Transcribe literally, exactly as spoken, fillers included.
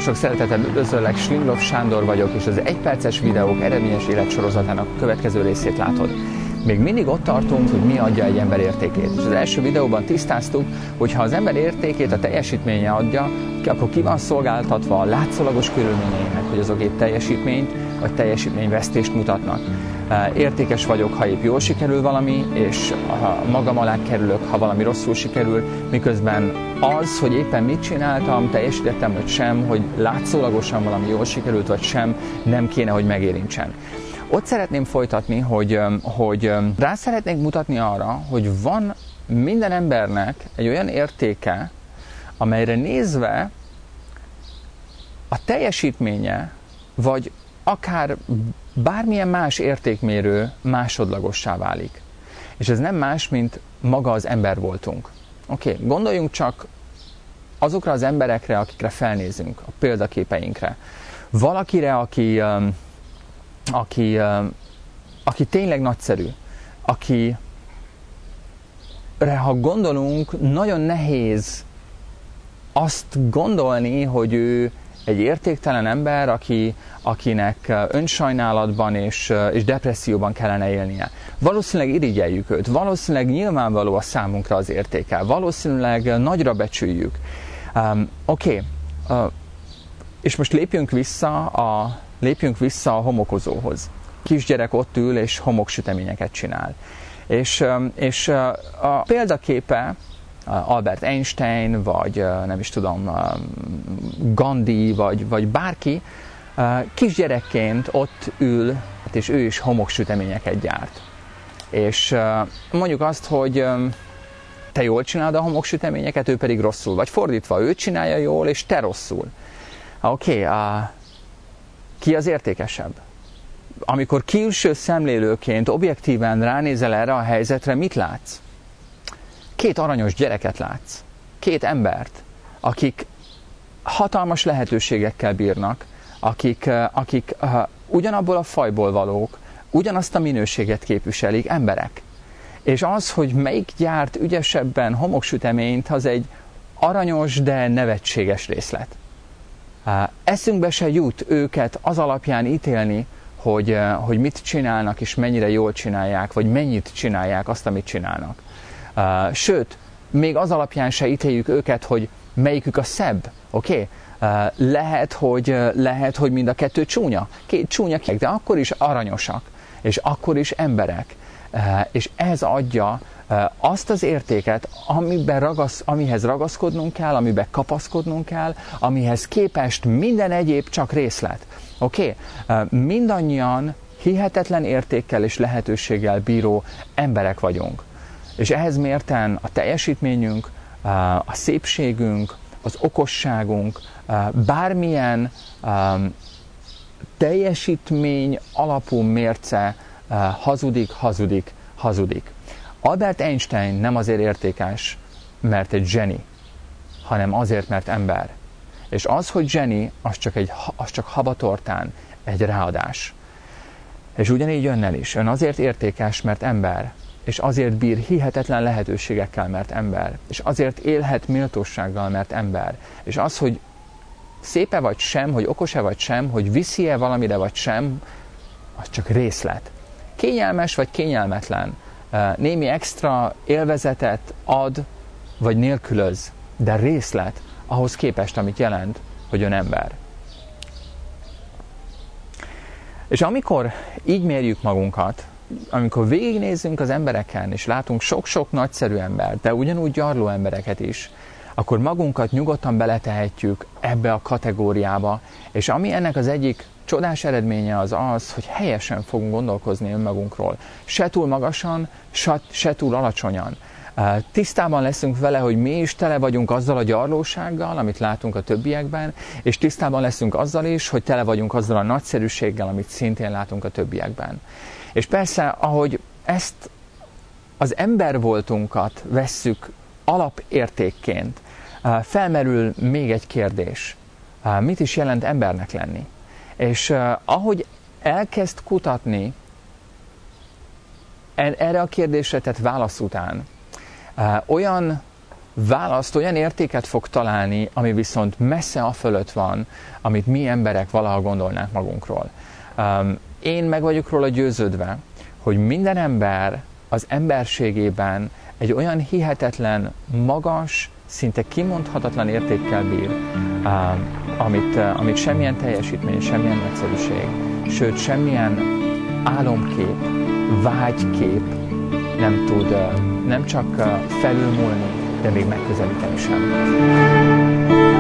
Nagyon sok szeretettel üdvözöllek, Slinglov Sándor vagyok, és az egyperces videók eredményes életsorozatának következő részét látod. Még mindig ott tartunk, hogy mi adja egy ember értékét. És az első videóban tisztáztuk, hogy ha az ember értékét a teljesítménye adja, akkor ki van szolgáltatva a látszólagos körülményeinek, hogy azok épp teljesítményt vagy teljesítményvesztést mutatnak. Értékes vagyok, ha épp jól sikerül valami, és ha magam alá kerülök, ha valami rosszul sikerül, miközben az, hogy éppen mit csináltam, teljesítettem vagy sem, hogy látszólagosan valami jól sikerült vagy sem, nem kéne, hogy megérintsen. Ott szeretném folytatni, hogy, hogy rá szeretnék mutatni arra, hogy van minden embernek egy olyan értéke, amelyre nézve a teljesítménye, vagy akár bármilyen más értékmérő másodlagossá válik. És ez nem más, mint maga az ember voltunk. Oké, okay, gondoljunk csak azokra az emberekre, akikre felnézünk, a példaképeinkre. Valakire, aki, aki, aki tényleg nagyszerű, akire, ha gondolunk, nagyon nehéz azt gondolni, hogy ő egy értéktelen ember, aki, akinek önsajnálatban és, és depresszióban kellene élnie. Valószínűleg irigyeljük őt, valószínűleg nyilvánvaló a számunkra az értéke, valószínűleg nagyra becsüljük. Um, Oké, okay. uh, és most lépjünk vissza, a, lépjünk vissza a homokozóhoz. Kisgyerek ott ül és homoksüteményeket csinál. És, um, és uh, a példaképe Albert Einstein, vagy nem is tudom, Gandhi, vagy, vagy bárki, kisgyerekként ott ül, és ő is homoksüteményeket gyárt. És mondjuk azt, hogy te jól csinálod a homoksüteményeket, ő pedig rosszul, vagy fordítva, ő csinálja jól, és te rosszul. Oké, okay, ki az értékesebb? Amikor külső szemlélőként objektíven ránézel erre a helyzetre, mit látsz? Két aranyos gyereket látsz, két embert, akik hatalmas lehetőségekkel bírnak, akik, akik uh, ugyanabból a fajból valók, ugyanazt a minőséget képviselik, emberek. És az, hogy melyik gyárt ügyesebben homoksüteményt, az egy aranyos, de nevetséges részlet. Uh, eszünkbe se jut őket az alapján ítélni, hogy, uh, hogy mit csinálnak, és mennyire jól csinálják, vagy mennyit csinálják azt, amit csinálnak. Uh, sőt, még az alapján se ítéljük őket, hogy melyikük a szebb, oké? Okay? Uh, lehet, hogy, uh, lehet, hogy mind a kettő csúnya, két csúnya, de akkor is aranyosak, és akkor is emberek. Uh, és ez adja uh, azt az értéket, amiben ragasz, amihez ragaszkodnunk kell, amiben kapaszkodnunk kell, amihez képest minden egyéb csak részlet. Oké? Okay? Uh, mindannyian hihetetlen értékkel és lehetőséggel bíró emberek vagyunk. És ehhez mérten a teljesítményünk, a szépségünk, az okosságunk, bármilyen teljesítmény alapú mérce hazudik, hazudik, hazudik. Albert Einstein nem azért értékes, mert egy zseni, hanem azért, mert ember. És az, hogy zseni, az csak, egy, az csak habatortán egy ráadás. És ugyanígy önnel is. Ön azért értékes, mert ember. És azért bír hihetetlen lehetőségekkel, mert ember. És azért élhet méltósággal, mert ember. És az, hogy szép-e vagy sem, hogy okos-e vagy sem, hogy viszi-e valamire vagy sem, az csak részlet. Kényelmes vagy kényelmetlen. Némi extra élvezetet ad, vagy nélkülöz, de részlet ahhoz képest, amit jelent, hogy ön ember. És amikor így mérjük magunkat, amikor végignézzünk az embereken, és látunk sok-sok nagyszerű embert, de ugyanúgy gyarló embereket is, akkor magunkat nyugodtan beletehetjük ebbe a kategóriába, és ami ennek az egyik csodás eredménye az az, hogy helyesen fogunk gondolkozni önmagunkról. Se túl magasan, se, se túl alacsonyan. Tisztában leszünk vele, hogy mi is tele vagyunk azzal a gyarlósággal, amit látunk a többiekben, és tisztában leszünk azzal is, hogy tele vagyunk azzal a nagyszerűséggel, amit szintén látunk a többiekben. És persze, ahogy ezt az ember voltunkat vesszük alapértékként, felmerül még egy kérdés. Mit is jelent embernek lenni? És ahogy elkezd kutatni erre a kérdésre tett válasz után, olyan választ, olyan értéket fog találni, ami viszont messze afölött van, amit mi emberek valaha gondolnánk magunkról. Um, én meg vagyok róla győződve, hogy minden ember az emberségében egy olyan hihetetlen, magas, szinte kimondhatatlan értékkel bír, um, amit, uh, amit semmilyen teljesítmény, semmilyen nagyszerűség, sőt, semmilyen álomkép, vágykép nem tud uh, nem csak uh, felülmúlni, de még megközelíteni sem.